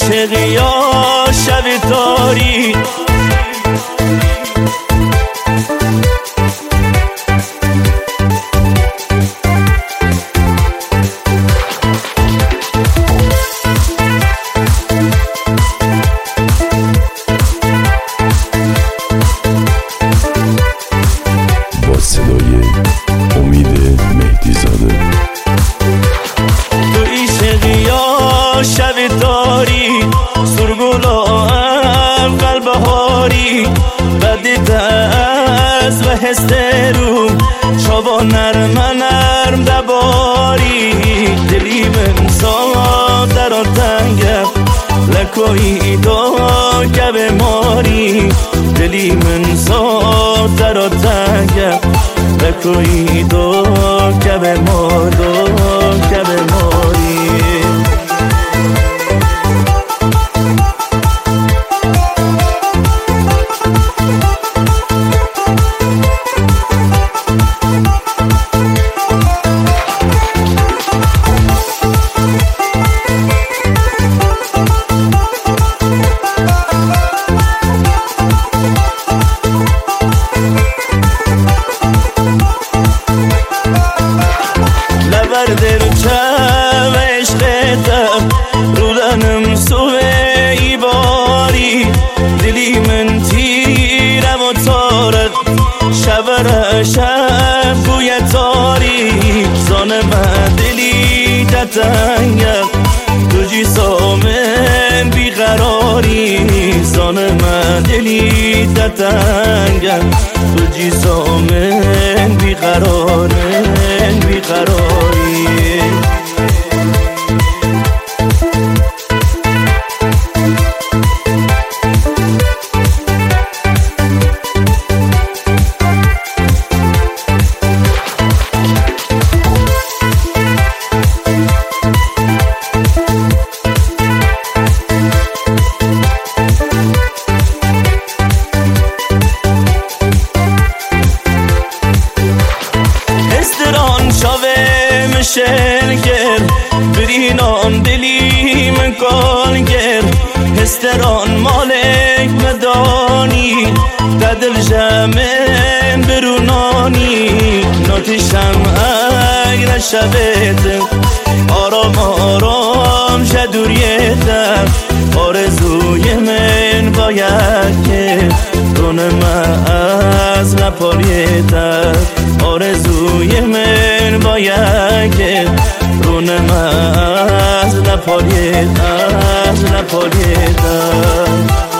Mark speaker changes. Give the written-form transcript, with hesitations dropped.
Speaker 1: عشقی یا شب تاری
Speaker 2: با صدای امید مهدیزاده.
Speaker 1: تو عشقی یا شب تاری سرگلا قلب هاری بدیت از و هسترو شبا نرم دباری دلی من سادر و تنگم لکوی دو گب ماری دلی من سادر و تنگم لکوی دو گب ماری لبرده رو چم عشقتم رودنم سوه ای باری دلی من تیرم و تارد شب بوی تاری زانم دلی تتنگم تو جیسامن بیقراری زانم دلی تتنگم تو جیسامن بیقراری شلگر برینان دلی من کال گر هستران مالک مدانی ددل جمن برونانی ناتشم اگر شبت آرام جدوریتم آرزوی من باید که کنم از نپاریتم آرزوی من باید که کنم از نپاریتم